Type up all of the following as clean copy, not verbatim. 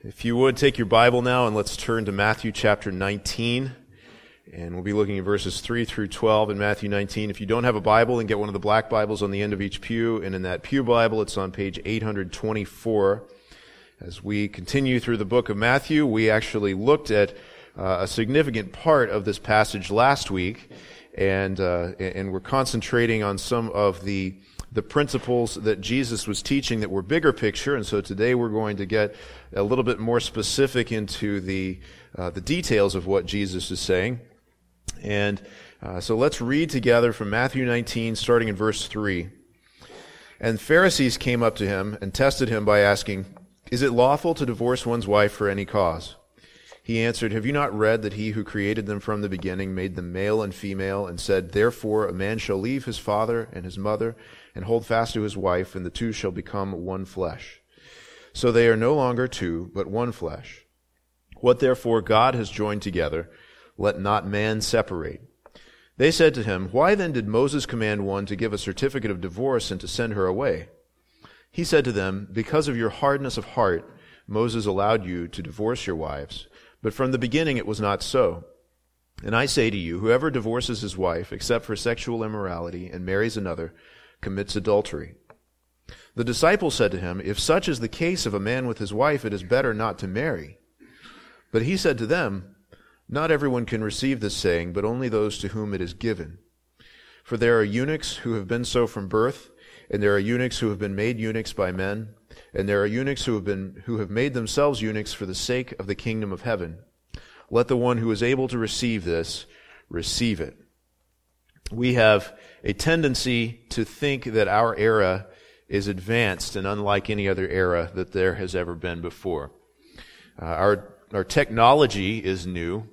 If you would, take your Bible now and let's turn to Matthew chapter 19. And we'll be looking at verses 3 through 12 in Matthew 19. If you don't have a Bible, then get one of the black Bibles on the end of each pew. And in that pew Bible, it's on page 824. As we continue through the book of Matthew, we actually looked at a significant part of this passage last week. And we're concentrating on some of the principles that Jesus was teaching that were bigger picture, and so today we're going to get a little bit more specific into the details of what Jesus is saying. And so let's read together from Matthew 19, starting in verse 3. And Pharisees came up to him and tested him by asking, "Is it lawful to divorce one's wife for any cause?" He answered, "Have you not read that he who created them from the beginning made them male and female, and said, 'Therefore a man shall leave his father and his mother, and hold fast to his wife, and the two shall become one flesh.' So they are no longer two, but one flesh. What therefore God has joined together, let not man separate." They said to him, "Why then did Moses command one to give a certificate of divorce and to send her away?" He said to them, "Because of your hardness of heart, Moses allowed you to divorce your wives. But from the beginning it was not so. And I say to you, whoever divorces his wife, except for sexual immorality, and marries another, commits adultery." The disciples said to him, "If such is the case of a man with his wife, it is better not to marry." But he said to them, "Not everyone can receive this saying, but only those to whom it is given. For there are eunuchs who have been so from birth, and there are eunuchs who have been made eunuchs by men, and there are eunuchs who have made themselves eunuchs for the sake of the kingdom of heaven. Let the one who is able to receive this, receive it." We have a tendency to think that our era is advanced and unlike any other era that there has ever been before. Our technology is new.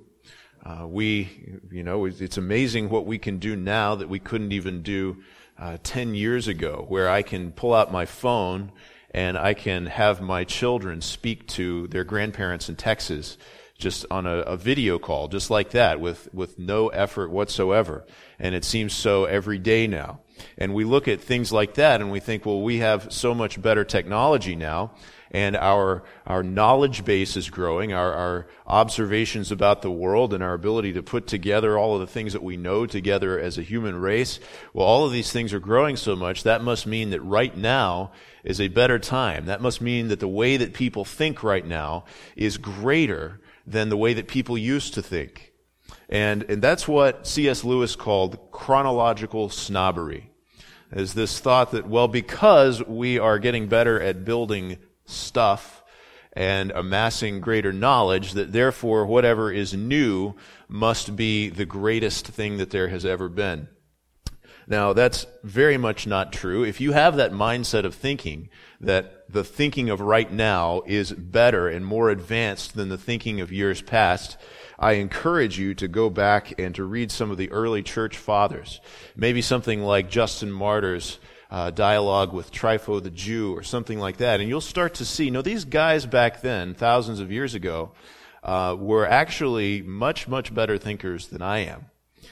It's amazing what we can do now that we couldn't even do 10 years ago, where I can pull out my phone and I can have my children speak to their grandparents in Texas just on a video call, just like that, with no effort whatsoever. And it seems so every day now. And we look at things like that and we think, well, we have so much better technology now, and our knowledge base is growing, our observations about the world and our ability to put together all of the things that we know together as a human race. Well, all of these things are growing so much, that must mean that right now is a better time. That must mean that the way that people think right now is greater than the way that people used to think. And that's what C.S. Lewis called chronological snobbery. Is this thought that, well, because we are getting better at building stuff and amassing greater knowledge, that therefore whatever is new must be the greatest thing that there has ever been. Now, that's very much not true. If you have that mindset of thinking, that the thinking of right now is better and more advanced than the thinking of years past, I encourage you to go back and to read some of the early church fathers. Maybe something like Justin Martyr's dialogue with Trypho the Jew or something like that. And you'll start to see, these guys back then, thousands of years ago, were actually much, much better thinkers than I am.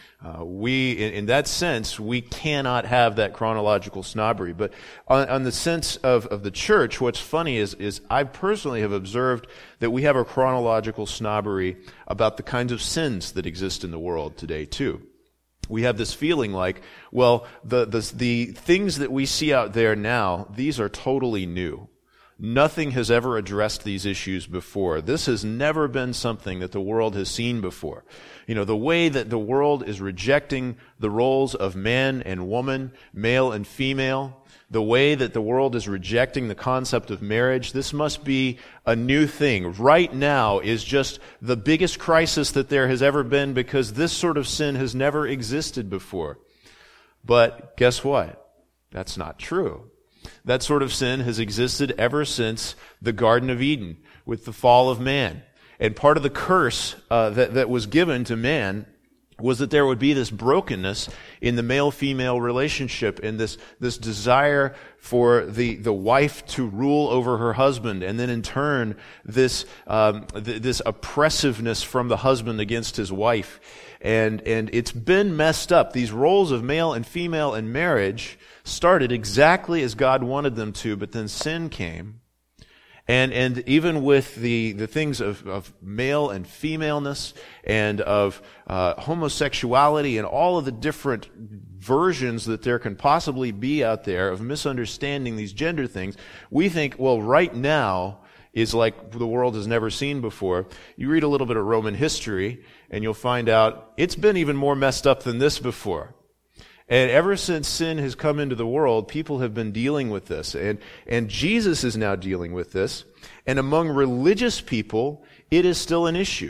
In that sense, we cannot have that chronological snobbery. But on the sense of the church, what's funny is I personally have observed that we have a chronological snobbery about the kinds of sins that exist in the world today, too. We have this feeling like, well, the things that we see out there now, these are totally new. Nothing has ever addressed these issues before. This has never been something that the world has seen before. The way that the world is rejecting the roles of man and woman, male and female, the way that the world is rejecting the concept of marriage, this must be a new thing. Right now is just the biggest crisis that there has ever been, because this sort of sin has never existed before. But guess what? That's not true. That sort of sin has existed ever since the Garden of Eden with the fall of man. And part of the curse that was given to man was that there would be this brokenness in the male-female relationship, and this desire for the wife to rule over her husband, and then in turn this oppressiveness from the husband against his wife. And it's been messed up. These roles of male and female in marriage started exactly as God wanted them to, but then sin came, And even with the things of male and femaleness and of homosexuality and all of the different versions that there can possibly be out there of misunderstanding these gender things, we think, well, right now is like the world has never seen before. You read a little bit of Roman history, and you'll find out it's been even more messed up than this before. And ever since sin has come into the world, people have been dealing with this. And Jesus is now dealing with this. And among religious people, it is still an issue.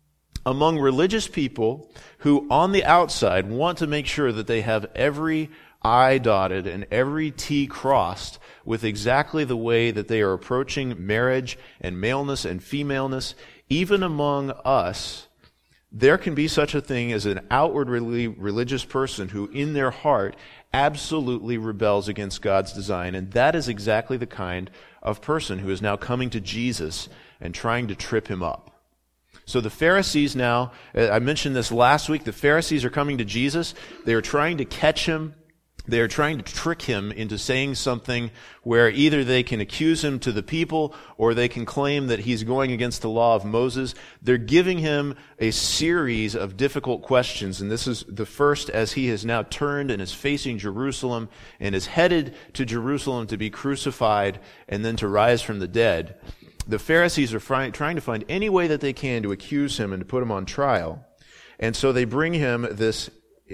Among religious people who on the outside want to make sure that they have every I dotted and every T crossed with exactly the way that they are approaching marriage and maleness and femaleness, even among us, there can be such a thing as an outwardly religious person who in their heart absolutely rebels against God's design. And that is exactly the kind of person who is now coming to Jesus and trying to trip him up. So the Pharisees now, I mentioned this last week, the Pharisees are coming to Jesus. They are trying to catch him. They are trying to trick him into saying something where either they can accuse him to the people or they can claim that he's going against the law of Moses. They're giving him a series of difficult questions, and this is the first as he has now turned and is facing Jerusalem and is headed to Jerusalem to be crucified and then to rise from the dead. The Pharisees are trying to find any way that they can to accuse him and to put him on trial. And so they bring him this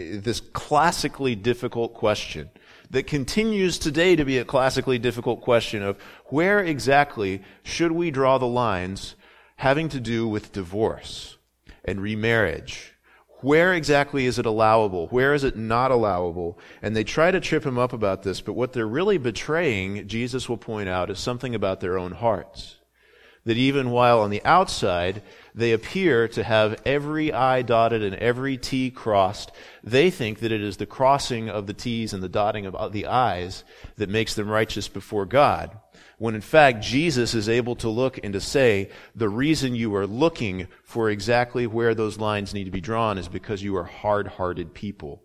classically difficult question that continues today to be a classically difficult question of where exactly should we draw the lines having to do with divorce and remarriage? Where exactly is it allowable? Where is it not allowable? And they try to trip him up about this, but what they're really betraying, Jesus will point out, is something about their own hearts. That even while on the outside they appear to have every I dotted and every T crossed, they think that it is the crossing of the T's and the dotting of the I's that makes them righteous before God. When in fact Jesus is able to look and to say, the reason you are looking for exactly where those lines need to be drawn is because you are hard-hearted people.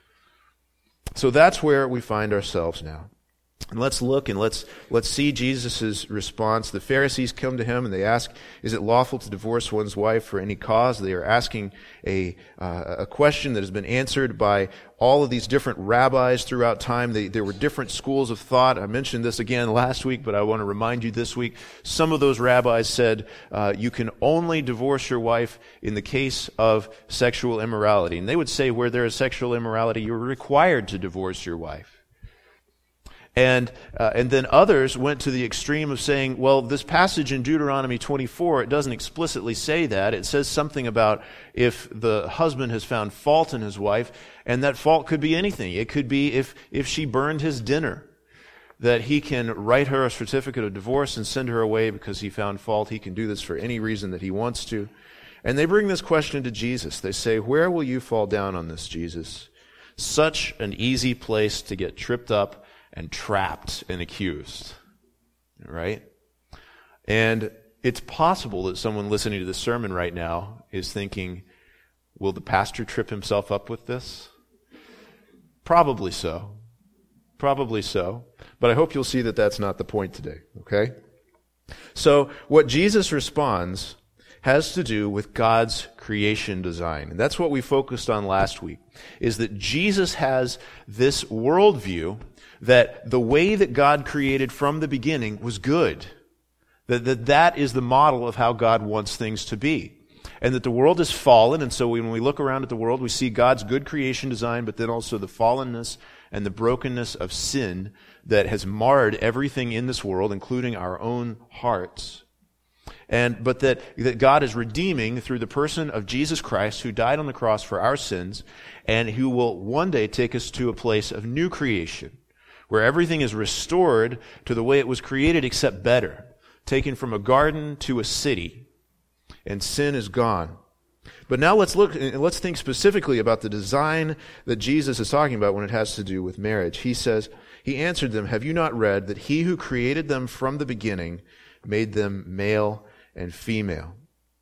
So that's where we find ourselves now. And let's look and let's see Jesus' response. The Pharisees come to him and they ask, is it lawful to divorce one's wife for any cause? They are asking a question that has been answered by all of these different rabbis throughout time. There were different schools of thought. I mentioned this again last week, but I want to remind you this week. Some of those rabbis said you can only divorce your wife in the case of sexual immorality. And they would say where there is sexual immorality, you're required to divorce your wife. And then others went to the extreme of saying, well, this passage in Deuteronomy 24, it doesn't explicitly say that. It says something about if the husband has found fault in his wife, and that fault could be anything. It could be if she burned his dinner, that he can write her a certificate of divorce and send her away because he found fault. He can do this for any reason that he wants to. And they bring this question to Jesus. They say, where will you fall down on this, Jesus? Such an easy place to get tripped up and trapped and accused, right? And it's possible that someone listening to this sermon right now is thinking, will the pastor trip himself up with this? Probably so. Probably so. But I hope you'll see that that's not the point today, okay? So what Jesus responds has to do with God's creation design. And that's what we focused on last week, is that Jesus has this worldview that the way that God created from the beginning was good. That is the model of how God wants things to be. And that the world is fallen, and so when we look around at the world, we see God's good creation design, but then also the fallenness and the brokenness of sin that has marred everything in this world, including our own hearts. But that God is redeeming through the person of Jesus Christ, who died on the cross for our sins, and who will one day take us to a place of new creation, where everything is restored to the way it was created except better, taken from a garden to a city, and sin is gone. But now let's think specifically about the design that Jesus is talking about when it has to do with marriage. He says, he answered them, have you not read that he who created them from the beginning made them male and female?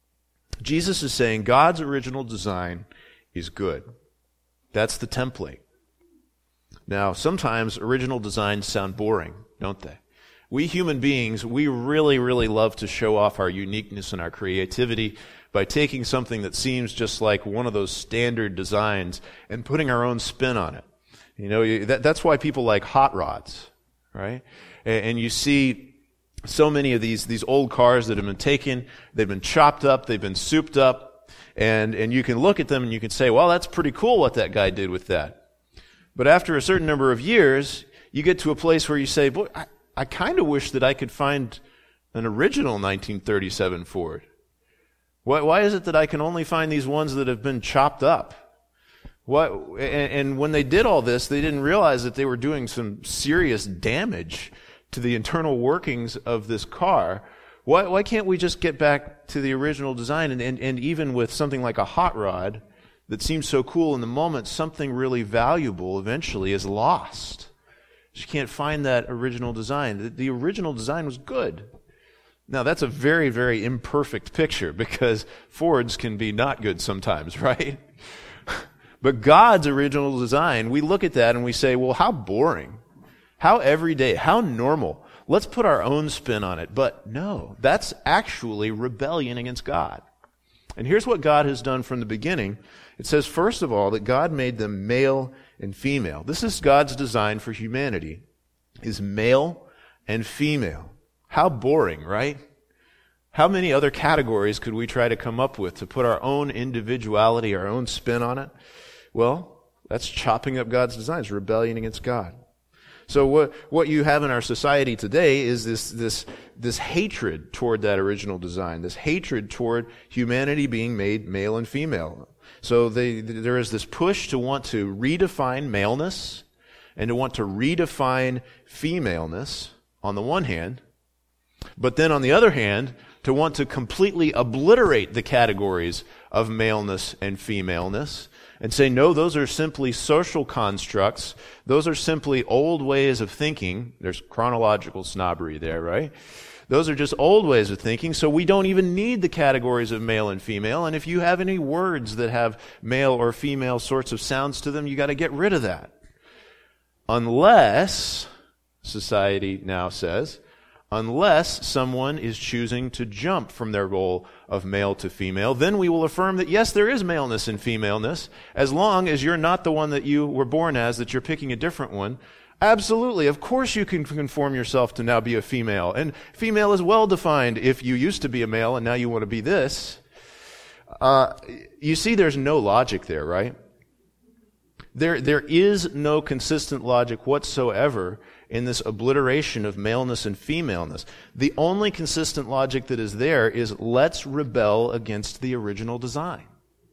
Jesus is saying God's original design is good. That's the template. Now, sometimes original designs sound boring, don't they? We human beings, we really, really love to show off our uniqueness and our creativity by taking something that seems just like one of those standard designs and putting our own spin on it. You know, that's why people like hot rods, right? And you see so many of these old cars that have been taken, they've been chopped up, they've been souped up, and you can look at them and you can say, well, that's pretty cool what that guy did with that. But after a certain number of years, you get to a place where you say, boy, I kind of wish that I could find an original 1937 Ford. Why is it that I can only find these ones that have been chopped up? And when they did all this, they didn't realize that they were doing some serious damage to the internal workings of this car. Why can't we just get back to the original design? And even with something like a hot rod that seems so cool in the moment, something really valuable eventually is lost. You can't find that original design. The original design was good. Now, that's a very, very imperfect picture because Fords can be not good sometimes, right? But God's original design, we look at that and we say, well, how boring, how everyday, how normal. Let's put our own spin on it. But no, that's actually rebellion against God. And here's what God has done from the beginning. It says, first of all, that God made them male and female. This is God's design for humanity, is male and female. How boring, right? How many other categories could we try to come up with to put our own individuality, our own spin on it? Well, that's chopping up God's designs, rebellion against God. So what you have in our society today is this hatred toward that original design, this hatred toward humanity being made male and female. So there is this push to want to redefine maleness and to want to redefine femaleness on the one hand, but then on the other hand, to want to completely obliterate the categories of maleness and femaleness and say, no, those are simply social constructs. Those are simply old ways of thinking. There's chronological snobbery there, right? Those are just old ways of thinking, so we don't even need the categories of male and female. And if you have any words that have male or female sorts of sounds to them, you got to get rid of that. Unless, society now says, unless someone is choosing to jump from their role of male to female, then we will affirm that yes, there is maleness and femaleness, as long as you're not the one that you were born as, that you're picking a different one. Absolutely. Of course you can conform yourself to now be a female. And female is well defined if you used to be a male and now you want to be this. You see there's no logic there, right? There is no consistent logic whatsoever in this obliteration of maleness and femaleness. The only consistent logic that is there is let's rebel against the original design.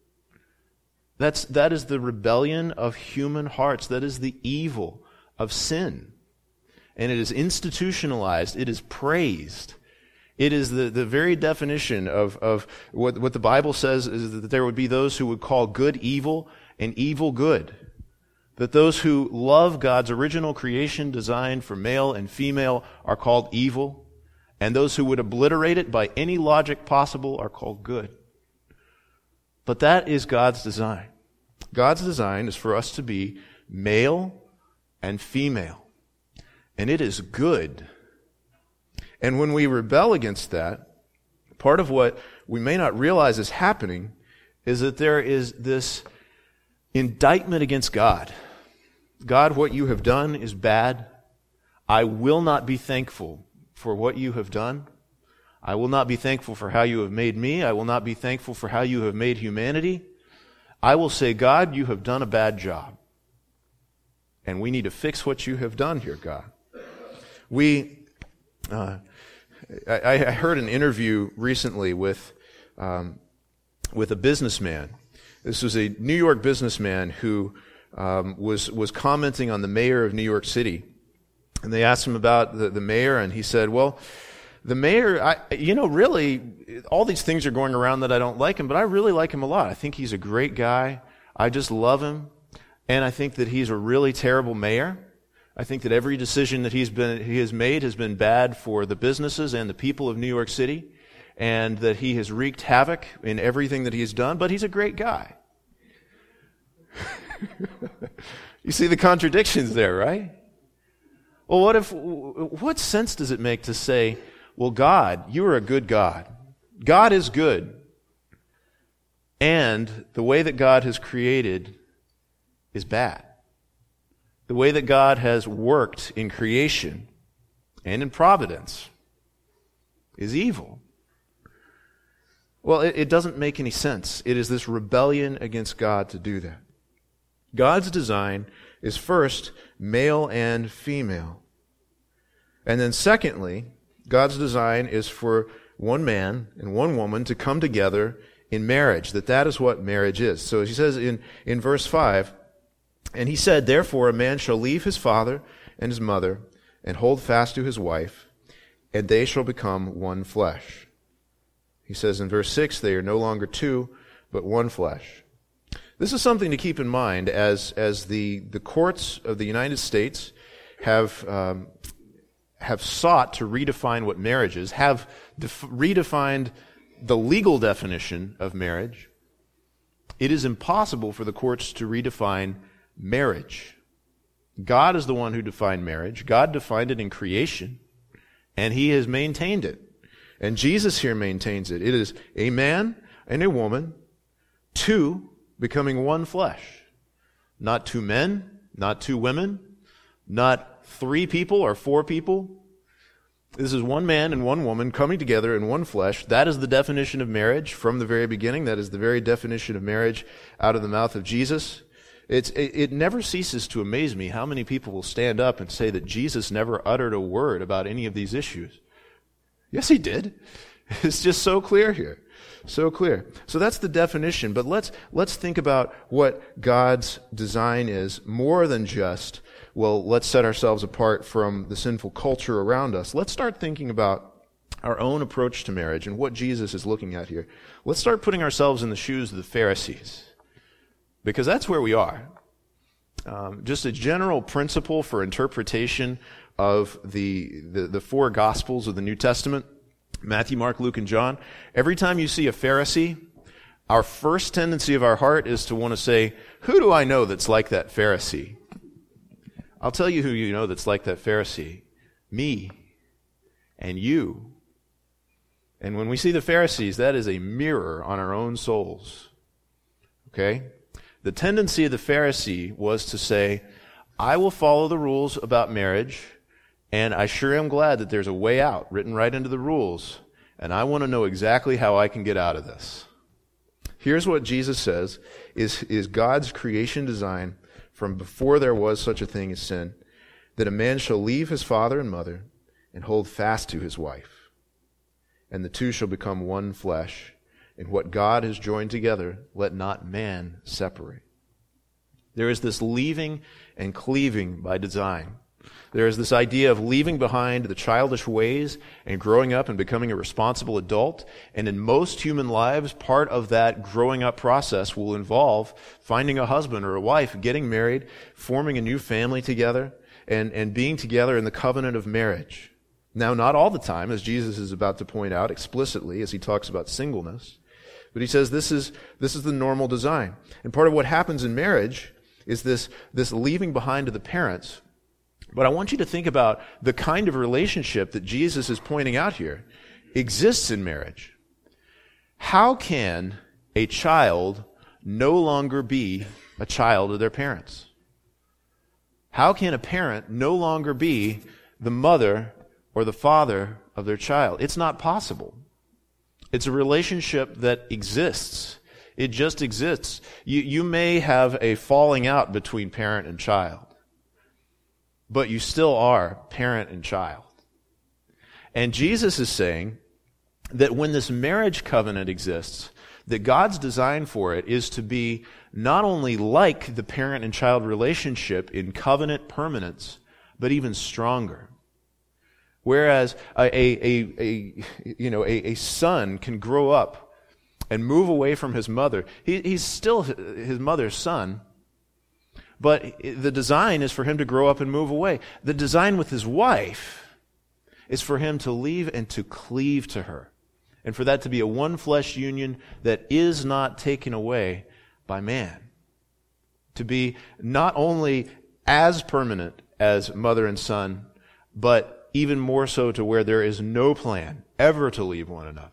That is the rebellion of human hearts. That is the evil of sin. And it is institutionalized. It is praised. It is the very definition of what the Bible says is that there would be those who would call good evil and evil good. That those who love God's original creation design for male and female are called evil, and those who would obliterate it by any logic possible are called good. But that is God's design. God's design is for us to be male and female. And it is good. And when we rebel against that, part of what we may not realize is happening is that there is this indictment against God. God, what you have done is bad. I will not be thankful for what you have done. I will not be thankful for how you have made me. I will not be thankful for how you have made humanity. I will say, God, you have done a bad job. And we need to fix what you have done here, God. I heard an interview recently with a businessman. This was a New York businessman who was commenting on the mayor of New York City. And they asked him about the mayor, and he said, well, the mayor, really, all these things are going around that I don't like him, but I really like him a lot. I think he's a great guy. I just love him. And I think that he's a really terrible mayor. I think that every decision that he has made has been bad for the businesses and the people of New York City, and that he has wreaked havoc in everything that he has done, but he's a great guy. You see the contradictions there, right? Well, what sense does it make to say, well, God, you are a good God. God is good. And the way that God has created is bad. The way that God has worked in creation and in providence is evil. Well, it doesn't make any sense. It is this rebellion against God to do that. God's design is first male and female. And then secondly, God's design is for one man and one woman to come together in marriage, that is what marriage is. So he says in verse 5, and he said, therefore a man shall leave his father and his mother and hold fast to his wife, and they shall become one flesh. He says in verse 6, they are no longer two, but one flesh. This is something to keep in mind as the courts of the United States have sought to redefine what marriage is, have redefined the legal definition of marriage. It is impossible for the courts to redefine marriage. God is the one who defined marriage. God defined it in creation, and He has maintained it. And Jesus here maintains it. It is a man and a woman, two becoming one flesh. Not two men, not two women, not three people or four people. This is one man and one woman coming together in one flesh. That is the definition of marriage from the very beginning. That is the very definition of marriage out of the mouth of Jesus. It never ceases to amaze me how many people will stand up and say that Jesus never uttered a word about any of these issues. Yes, He did. It's just so clear here. So clear. So that's the definition. But let's think about what God's design is more than just, well, let's set ourselves apart from the sinful culture around us. Let's start thinking about our own approach to marriage and what Jesus is looking at here. Let's start putting ourselves in the shoes of the Pharisees, because that's where we are. Just a general principle for interpretation of the four Gospels of the New Testament, Matthew, Mark, Luke, and John. Every time you see a Pharisee, our first tendency of our heart is to want to say, who do I know that's like that Pharisee? I'll tell you who you know that's like that Pharisee. Me and you. And when we see the Pharisees, that is a mirror on our own souls. Okay? The tendency of the Pharisee was to say, I will follow the rules about marriage, and I sure am glad that there's a way out written right into the rules, and I want to know exactly how I can get out of this. Here's what Jesus says is God's creation design from before there was such a thing as sin, that a man shall leave his father and mother and hold fast to his wife, and the two shall become one flesh. And what God has joined together, let not man separate. There is this leaving and cleaving by design. There is this idea of leaving behind the childish ways and growing up and becoming a responsible adult. And in most human lives, part of that growing up process will involve finding a husband or a wife, getting married, forming a new family together, and being together in the covenant of marriage. Now, not all the time, as Jesus is about to point out explicitly as He talks about singleness. But He says this is the normal design. And part of what happens in marriage is this leaving behind of the parents. But I want you to think about the kind of relationship that Jesus is pointing out here exists in marriage. How can a child no longer be a child of their parents? How can a parent no longer be the mother or the father of their child? It's not possible. It's a relationship that exists. It just exists. You may have a falling out between parent and child, but you still are parent and child. And Jesus is saying that when this marriage covenant exists, that God's design for it is to be not only like the parent and child relationship in covenant permanence, but even stronger. Whereas a son can grow up and move away from his mother. He's still his mother's son, but the design is for him to grow up and move away. The design with his wife is for him to leave and to cleave to her, and for that to be a one-flesh union that is not taken away by man. To be not only as permanent as mother and son, but even more so to where there is no plan ever to leave one another.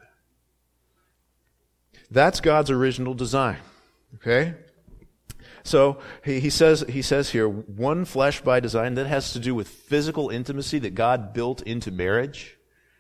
That's God's original design. Okay? So he says here, one flesh by design. That has to do with physical intimacy that God built into marriage.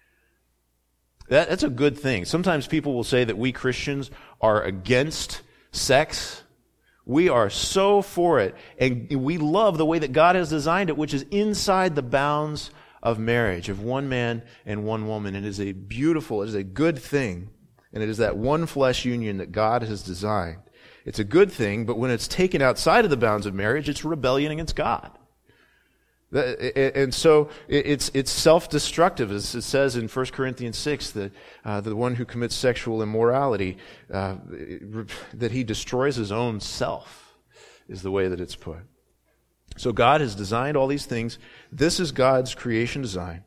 That's a good thing. Sometimes people will say that we Christians are against sex. We are so for it, and we love the way that God has designed it, which is inside the bounds of marriage, of one man and one woman. It is a good thing, and it is that one flesh union that God has designed. It's a good thing, but when it's taken outside of the bounds of marriage, it's rebellion against God. And so it's self-destructive, as it says in 1 Corinthians 6, that the one who commits sexual immorality, that he destroys his own self, is the way that it's put. So God has designed all these things. This is God's creation design,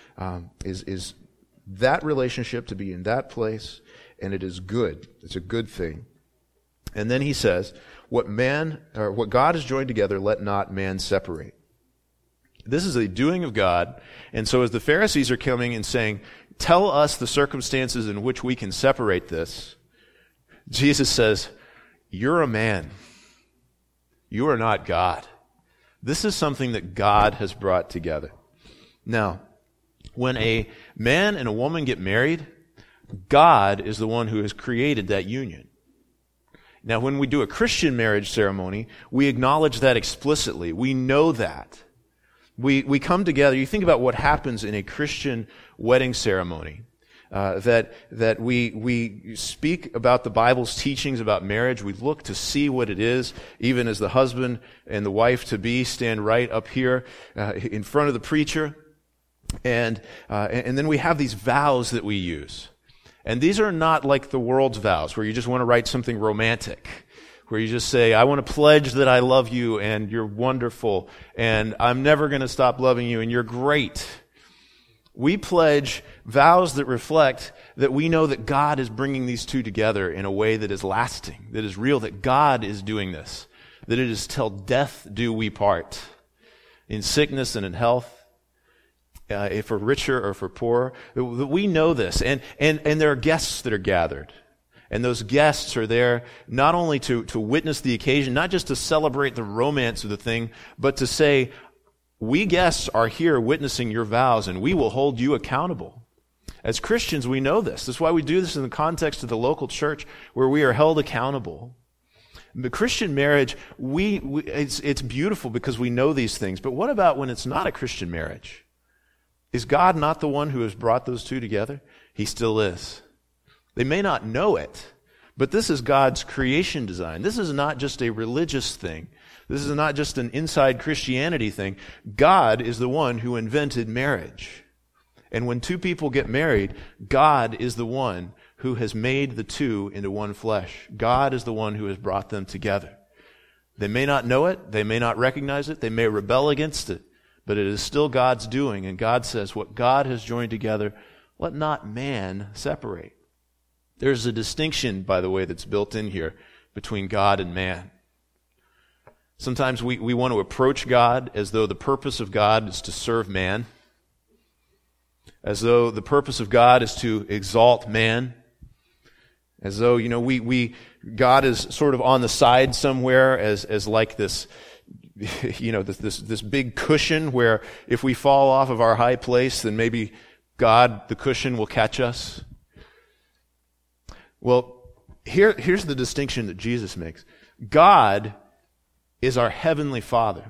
is that relationship to be in that place, and it is good. It's a good thing. And then he says, what God has joined together, let not man separate. This is a doing of God. And so as the Pharisees are coming and saying, tell us the circumstances in which we can separate this, Jesus says, you're a man. You are not God. This is something that God has brought together. Now, when a man and a woman get married, God is the one who has created that union. Now, when we do a Christian marriage ceremony, we acknowledge that explicitly. We know that. We come together. You think about what happens in a Christian wedding ceremony. That we speak about the Bible's teachings about marriage. We look to see what it is, even as the husband and the wife to be stand right up here in front of the preacher, and then we have these vows that we use. And these are not like the world's vows, where you just want to write something romantic, where you just say, I want to pledge that I love you, and you're wonderful, and I'm never going to stop loving you, and you're great. We pledge vows that reflect that we know that God is bringing these two together in a way that is lasting, that is real, that God is doing this, that it is till death do we part, in sickness and in health, if we're richer or if we're poorer. We know this, and there are guests that are gathered. And those guests are there not only to witness the occasion, not just to celebrate the romance of the thing, but to say, we guests are here witnessing your vows, and we will hold you accountable. As Christians, we know this. That's why we do this in the context of the local church, where we are held accountable. The Christian marriage, it's beautiful because we know these things. But what about when it's not a Christian marriage? Is God not the one who has brought those two together? He still is. They may not know it, but this is God's creation design. This is not just a religious thing. This is not just an inside Christianity thing. God is the one who invented marriage. And when two people get married, God is the one who has made the two into one flesh. God is the one who has brought them together. They may not know it. They may not recognize it. They may rebel against it. But it is still God's doing. And God says, what God has joined together, let not man separate. There's a distinction, by the way, that's built in here between God and man. Sometimes we want to approach God as though the purpose of God is to serve man, as though the purpose of God is to exalt man, as though, God is sort of on the side somewhere as like this, this big cushion where if we fall off of our high place, then maybe God, the cushion, will catch us. Well, here's the distinction that Jesus makes. God is our heavenly Father.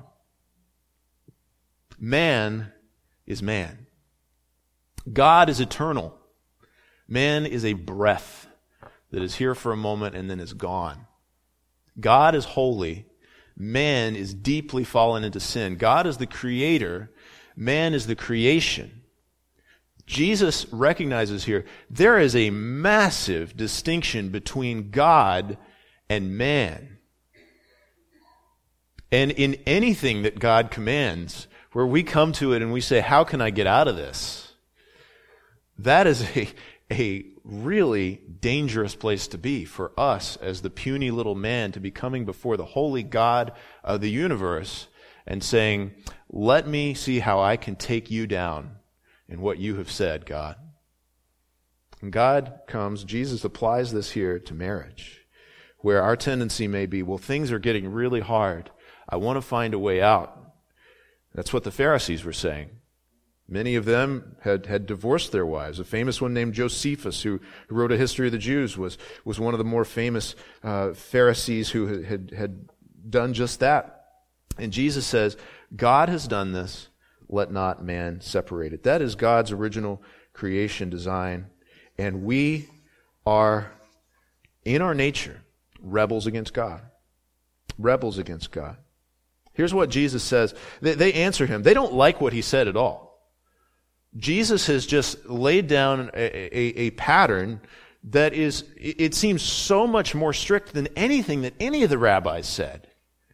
Man is man. God is eternal. Man is a breath that is here for a moment and then is gone. God is holy. Man is deeply fallen into sin. God is the creator. Man is the creation. Jesus recognizes here there is a massive distinction between God and man. And in anything that God commands, where we come to it and we say, how can I get out of this? That is a really dangerous place to be for us as the puny little man, to be coming before the holy God of the universe and saying, let me see how I can take you down in what you have said, God. And God comes, Jesus applies this here to marriage, where our tendency may be, well, things are getting really hard. I want to find a way out. That's what the Pharisees were saying. Many of them had divorced their wives. A famous one named Josephus, who wrote a history of the Jews, was one of the more famous Pharisees who had done just that. And Jesus says, God has done this, let not man separate it. That is God's original creation design. And we are, in our nature, rebels against God. Rebels against God. Here's what Jesus says. They answer him. They don't like what he said at all. Jesus has just laid down a pattern that is, it seems so much more strict than anything that any of the rabbis said.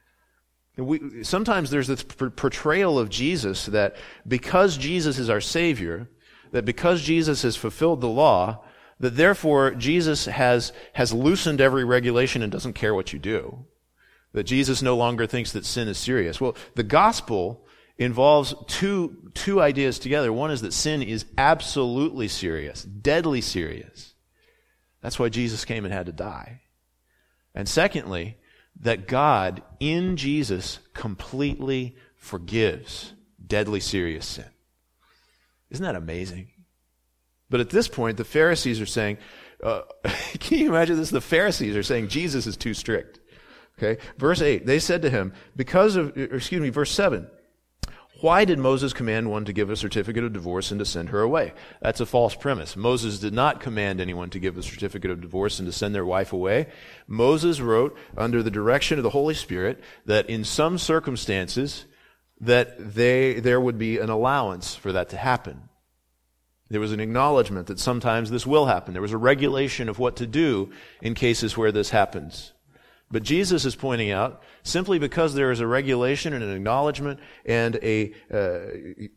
Sometimes there's this portrayal of Jesus that because Jesus is our Savior, that because Jesus has fulfilled the law, that therefore Jesus has loosened every regulation and doesn't care what you do. That Jesus no longer thinks that sin is serious. Well, the gospel involves two ideas together. One is that sin is absolutely serious, deadly serious. That's why Jesus came and had to die. And secondly, that God in Jesus completely forgives deadly serious sin. Isn't that amazing? But at this point, the Pharisees are saying, can you imagine this? The Pharisees are saying Jesus is too strict. Okay, verse 8, they said to him, verse 7, why did Moses command one to give a certificate of divorce and to send her away? That's a false premise. Moses did not command anyone to give a certificate of divorce and to send their wife away. Moses wrote under the direction of the Holy Spirit that in some circumstances that there would be an allowance for that to happen. There was an acknowledgement that sometimes this will happen. There was a regulation of what to do in cases where this happens. But Jesus is pointing out, simply because there is a regulation and an acknowledgement and an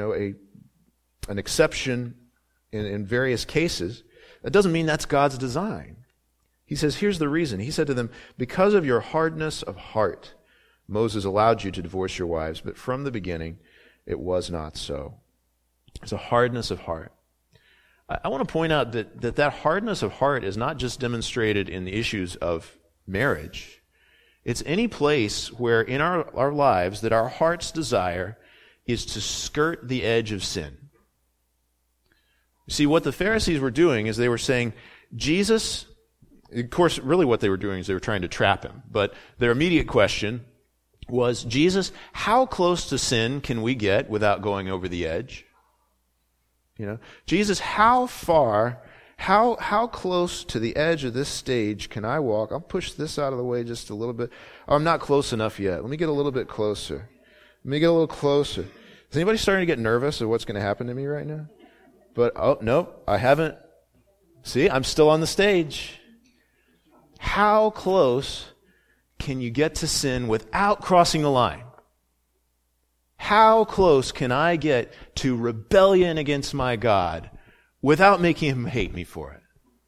exception in various cases, that doesn't mean that's God's design. He says, here's the reason. He said to them, because of your hardness of heart, Moses allowed you to divorce your wives, but from the beginning it was not so. It's a hardness of heart. I want to point out that hardness of heart is not just demonstrated in the issues of marriage. It's any place where in our lives that our heart's desire is to skirt the edge of sin. See, what the Pharisees were doing is they were saying, Jesus, of course, really what they were doing is they were trying to trap him. But their immediate question was, Jesus, how close to sin can we get without going over the edge? Jesus, how far, how close to the edge of this stage can I walk? I'll push this out of the way just a little bit. Oh, I'm not close enough yet. Let me get a little bit closer. Let me get a little closer. Is anybody starting to get nervous of what's going to happen to me right now? But, oh, no, I haven't. See, I'm still on the stage. How close can you get to sin without crossing the line? How close can I get to rebellion against my God without making him hate me for it?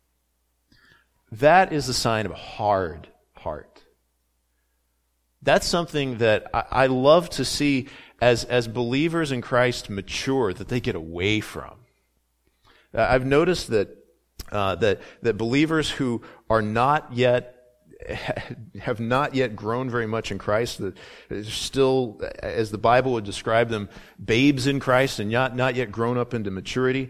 That is a sign of a hard heart. That's something that I love to see as believers in Christ mature, that they get away from. I've noticed that believers who are not yet have not yet grown very much in Christ, that still, as the Bible would describe them, babes in Christ and not yet grown up into maturity,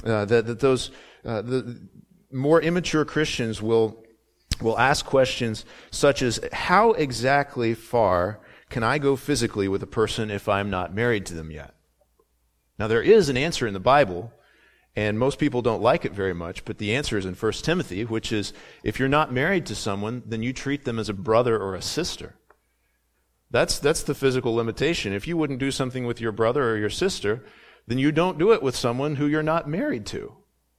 the more immature Christians will ask questions such as, how exactly far can I go physically with a person if I'm not married to them yet? Now, there is an answer in the Bible, and most people don't like it very much, but the answer is in 1 Timothy, which is, if you're not married to someone, then you treat them as a brother or a sister. That's the physical limitation. If you wouldn't do something with your brother or your sister, then you don't do it with someone who you're not married to.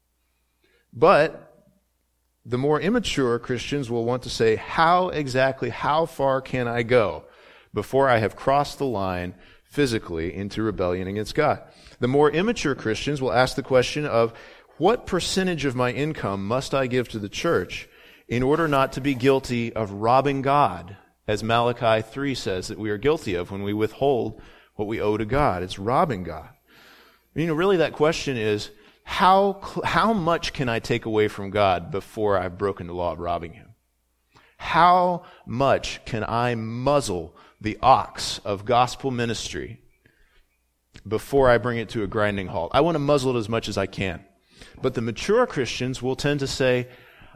But the more immature Christians will want to say, how far can I go before I have crossed the line physically into rebellion against God? The more immature Christians will ask the question of, what percentage of my income must I give to the church in order not to be guilty of robbing God as Malachi 3 says that we are guilty of when we withhold what we owe to God. It's robbing God. Really that question is, how much can I take away from God before I've broken the law of robbing Him? How much can I muzzle the ox of gospel ministry before I bring it to a grinding halt? I want to muzzle it as much as I can. But the mature Christians will tend to say,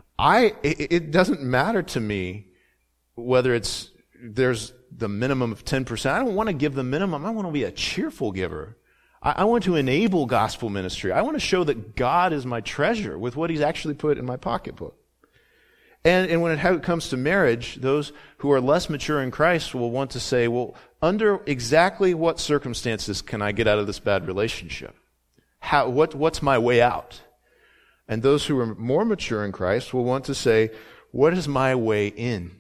it doesn't matter to me whether there's the minimum of 10%. I don't want to give the minimum. I want to be a cheerful giver. I want to enable gospel ministry. I want to show that God is my treasure with what He's actually put in my pocketbook. And when it comes to marriage, those who are less mature in Christ will want to say, well, under exactly what circumstances can I get out of this bad relationship? What's my way out? And those who are more mature in Christ will want to say, what is my way in?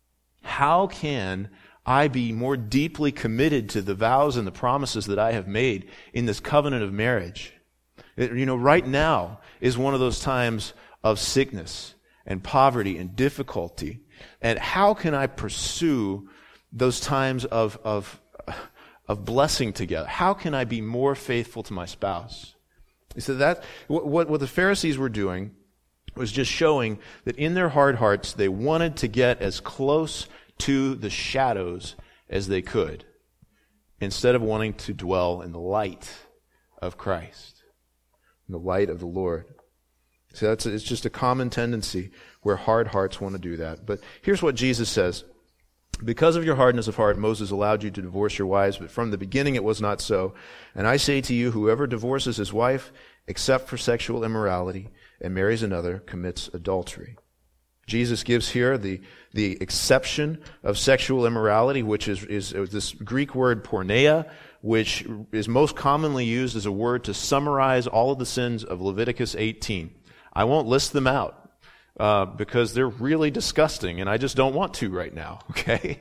How can I be more deeply committed to the vows and the promises that I have made in this covenant of marriage? Right now is one of those times of sickness and poverty and difficulty. And how can I pursue those times of blessing together? How can I be more faithful to my spouse? So that what the Pharisees were doing was just showing that in their hard hearts they wanted to get as close to the shadows as they could, instead of wanting to dwell in the light of Christ, in the light of the Lord. So it's just a common tendency where hard hearts want to do that. But here's what Jesus says. Because of your hardness of heart, Moses allowed you to divorce your wives, but from the beginning it was not so. And I say to you, whoever divorces his wife, except for sexual immorality, and marries another, commits adultery. Jesus gives here the exception of sexual immorality, which is this Greek word porneia, which is most commonly used as a word to summarize all of the sins of Leviticus 18. I won't list them out because they're really disgusting, and I just don't want to right now, okay?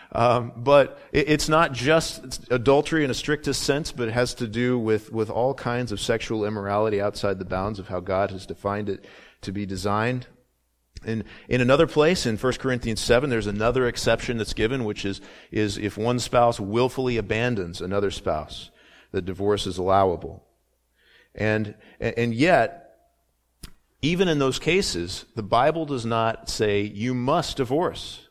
But it's not just adultery in a strictest sense, but it has to do with all kinds of sexual immorality outside the bounds of how God has defined it to be designed. In another place, in 1 Corinthians 7, there's another exception that's given, which is if one spouse willfully abandons another spouse, the divorce is allowable. And yet, even in those cases, the Bible does not say you must divorce.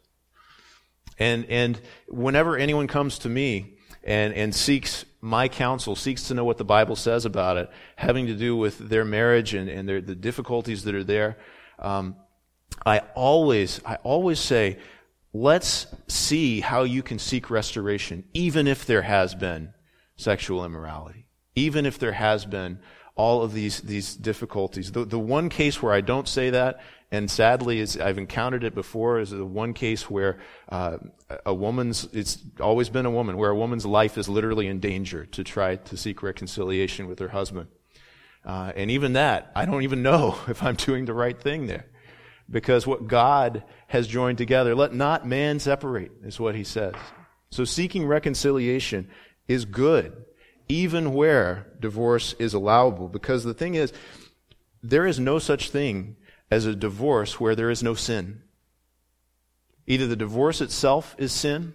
And whenever anyone comes to me and seeks my counsel, seeks to know what the Bible says about it, having to do with their marriage and the difficulties that are there, I always say, let's see how you can seek restoration, even if there has been sexual immorality, even if there has been all of these difficulties. The one case where I don't say that, and sadly I've encountered it before, is the one case where it's always been a woman, where a woman's life is literally in danger to try to seek reconciliation with her husband. And even that, I don't even know if I'm doing the right thing there. Because what God has joined together, let not man separate, is what He says. So seeking reconciliation is good, even where divorce is allowable. Because the thing is, there is no such thing as a divorce where there is no sin. Either the divorce itself is sin,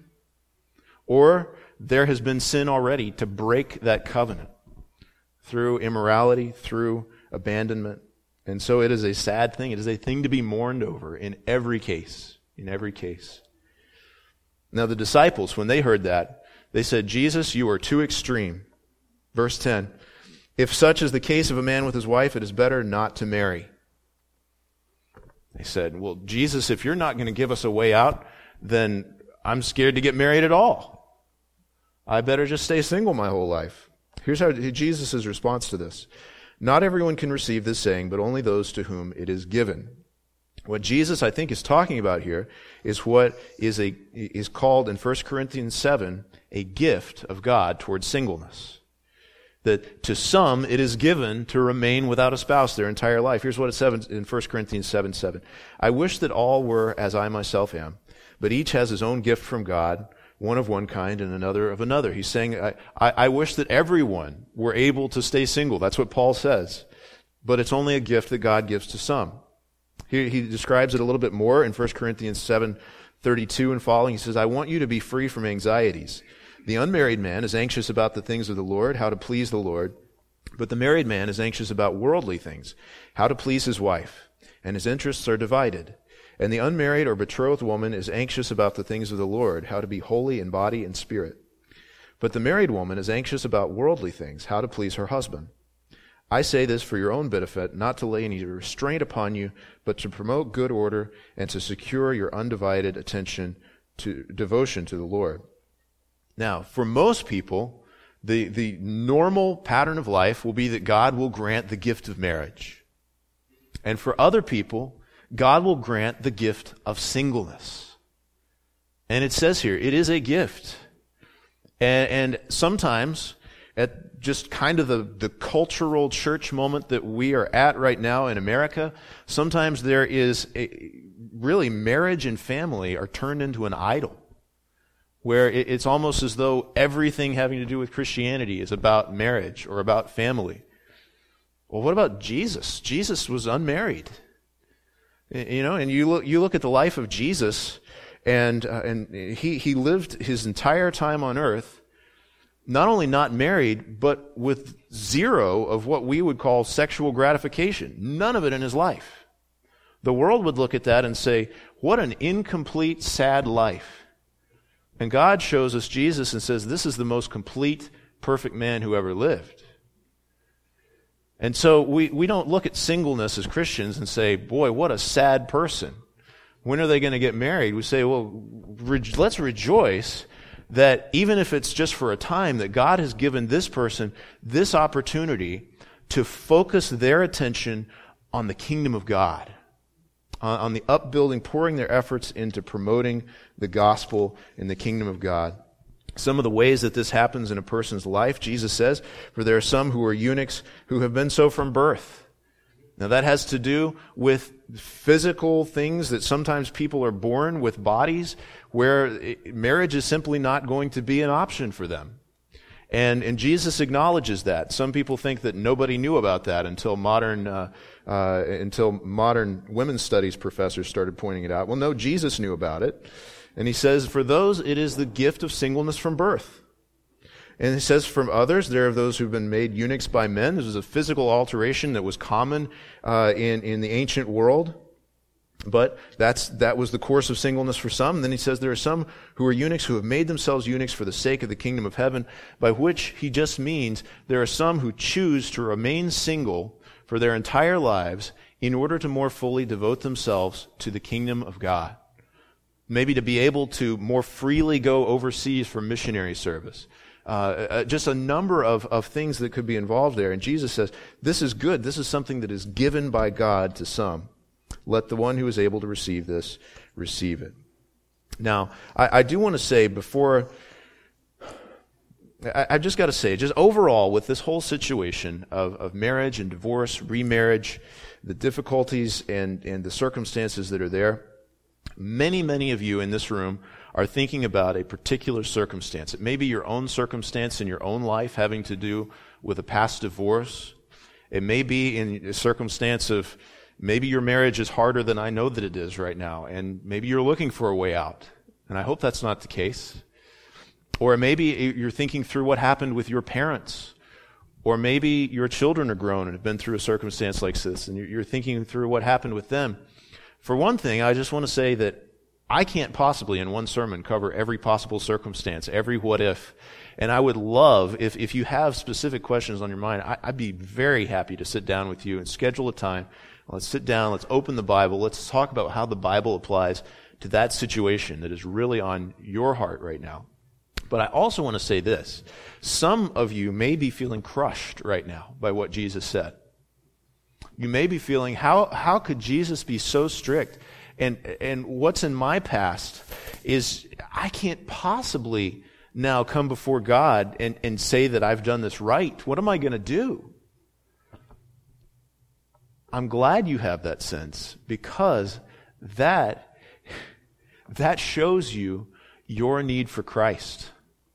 or there has been sin already to break that covenant through immorality, through abandonment. And so it is a sad thing. It is a thing to be mourned over in every case. In every case. Now the disciples, when they heard that, they said, Jesus, you are too extreme. Verse 10, if such is the case of a man with his wife, it is better not to marry. They said, well, Jesus, if you're not going to give us a way out, then I'm scared to get married at all. I better just stay single my whole life. Here's how Jesus' response to this. Not everyone can receive this saying, but only those to whom it is given. What Jesus, I think, is talking about here is what is called in 1 Corinthians 7 a gift of God towards singleness. That to some it is given to remain without a spouse their entire life. Here's what it says in 1 Corinthians 7:7. I wish that all were as I myself am, but each has his own gift from God, one of one kind and another of another. He's saying, I wish that everyone were able to stay single. That's what Paul says. But it's only a gift that God gives to some. He describes it a little bit more in 1 Corinthians 7, 32 and following, he says, I want you to be free from anxieties. The unmarried man is anxious about the things of the Lord, how to please the Lord. But the married man is anxious about worldly things, how to please his wife. And his interests are divided. And the unmarried or betrothed woman is anxious about the things of the Lord, how to be holy in body and spirit. But the married woman is anxious about worldly things, how to please her husband. I say this for your own benefit, not to lay any restraint upon you, but to promote good order and to secure your undivided devotion to the Lord. Now, for most people, the normal pattern of life will be that God will grant the gift of marriage. And for other people, God will grant the gift of singleness. And it says here, it is a gift. And sometimes, at just kind of the cultural church moment that we are at right now in America, sometimes there is really marriage and family are turned into an idol, where it's almost as though everything having to do with Christianity is about marriage or about family. Well, what about Jesus? Jesus was unmarried. And you look at the life of Jesus, and he lived his entire time on earth not only not married, but with zero of what we would call sexual gratification. None of it in his life. The world would look at that and say, what an incomplete, sad life. And God shows us Jesus and says, this is the most complete, perfect man who ever lived. And so we don't look at singleness as Christians and say, boy, what a sad person. When are they going to get married? We say, well, let's rejoice that even if it's just for a time, that God has given this person this opportunity to focus their attention on the kingdom of God, on the upbuilding, pouring their efforts into promoting the gospel in the kingdom of God. Some of the ways that this happens in a person's life, Jesus says, for there are some who are eunuchs who have been so from birth. Now that has to do with physical things that sometimes people are born with bodies where marriage is simply not going to be an option for them. And Jesus acknowledges that. Some people think that nobody knew about that until modern women's studies professors started pointing it out. Well, no, Jesus knew about it. And he says, for those, it is the gift of singleness from birth. And he says, from others, there are those who've been made eunuchs by men. This was a physical alteration that was common in the ancient world. But that was the course of singleness for some. And then he says there are some who are eunuchs who have made themselves eunuchs for the sake of the kingdom of heaven, by which he just means there are some who choose to remain single for their entire lives in order to more fully devote themselves to the kingdom of God. Maybe to be able to more freely go overseas for missionary service. Just a number of things that could be involved there. And Jesus says, this is good. This is something that is given by God to some. Let the one who is able to receive this, receive it. Now, I do want to say I've just got to say, just overall with this whole situation of marriage and divorce, remarriage, the difficulties and the circumstances that are there, many of you in this room are thinking about a particular circumstance. It may be your own circumstance in your own life having to do with a past divorce. It may be in a circumstance of maybe your marriage is harder than I know that it is right now, and maybe you're looking for a way out. And I hope that's not the case. Or maybe you're thinking through what happened with your parents. Or maybe your children are grown and have been through a circumstance like this, and you're thinking through what happened with them. For one thing, I just want to say that I can't possibly in one sermon cover every possible circumstance, every what if. And I would love, if you have specific questions on your mind, I'd be very happy to sit down with you and schedule a time. Let's sit down, let's open the Bible, let's talk about how the Bible applies to that situation that is really on your heart right now. But I also want to say this. Some of you may be feeling crushed right now by what Jesus said. You may be feeling, how could Jesus be so strict? And what's in my past is I can't possibly now come before God and say that I've done this right. What am I going to do? I'm glad you have that sense, because that shows you your need for Christ.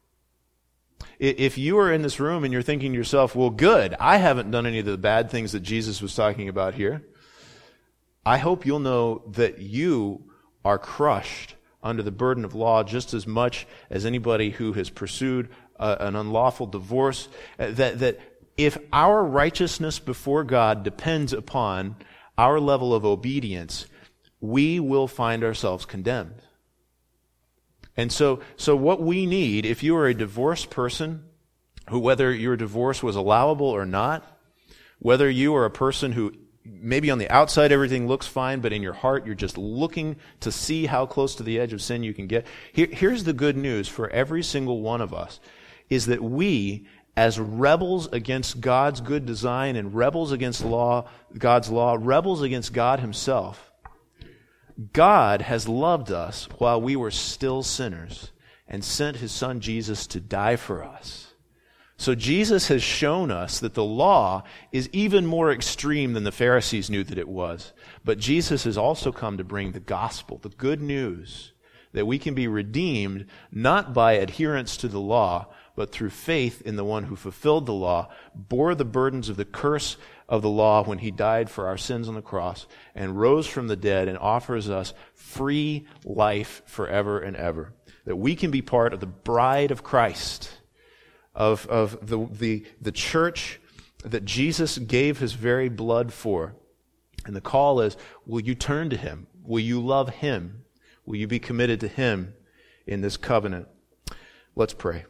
If you are in this room and you're thinking to yourself, well, good, I haven't done any of the bad things that Jesus was talking about here, I hope you'll know that you are crushed under the burden of law just as much as anybody who has pursued an unlawful divorce. That if our righteousness before God depends upon our level of obedience, we will find ourselves condemned. And so what we need, if you are a divorced person, who whether your divorce was allowable or not, whether you are a person who maybe on the outside everything looks fine, but in your heart you're just looking to see how close to the edge of sin you can get. Here's the good news for every single one of us, is that we, as rebels against God's good design and rebels against God's law, rebels against God Himself, God has loved us while we were still sinners and sent His Son Jesus to die for us. So Jesus has shown us that the law is even more extreme than the Pharisees knew that it was. But Jesus has also come to bring the gospel, the good news, that we can be redeemed not by adherence to the law, but through faith in the one who fulfilled the law, bore the burdens of the curse of the law when He died for our sins on the cross, and rose from the dead and offers us free life forever and ever. That we can be part of the bride of Christ, of the church that Jesus gave His very blood for. And the call is, will you turn to Him? Will you love Him? Will you be committed to Him in this covenant? Let's pray.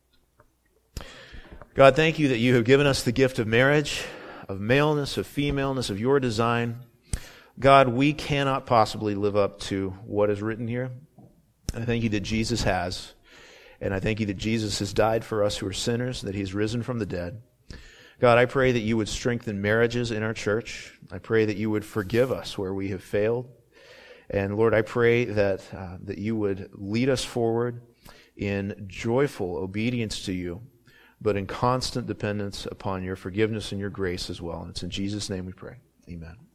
God, thank You that You have given us the gift of marriage, of maleness, of femaleness, of Your design. God, we cannot possibly live up to what is written here. I thank You that Jesus has. And I thank You that Jesus has died for us who are sinners, that He's risen from the dead. God, I pray that You would strengthen marriages in our church. I pray that You would forgive us where we have failed. And Lord, I pray that You would lead us forward in joyful obedience to You, but in constant dependence upon Your forgiveness and Your grace as well. And it's in Jesus' name we pray. Amen.